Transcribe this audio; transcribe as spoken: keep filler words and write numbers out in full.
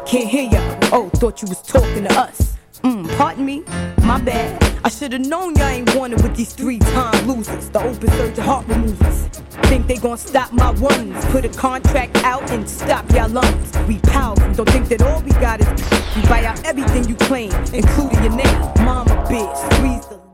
can't hear ya. Oh, thought you was talking to us. Mm, pardon me, my bad. I should've known y'all ain't wanted with these three-time losers, the open surgeon heart removers. Think they gon' stop my ones, put a contract out and stop y'all lungs. We powerful, don't think that all we got is we buy out everything you claim, including your name. Mama bitch, squeeze the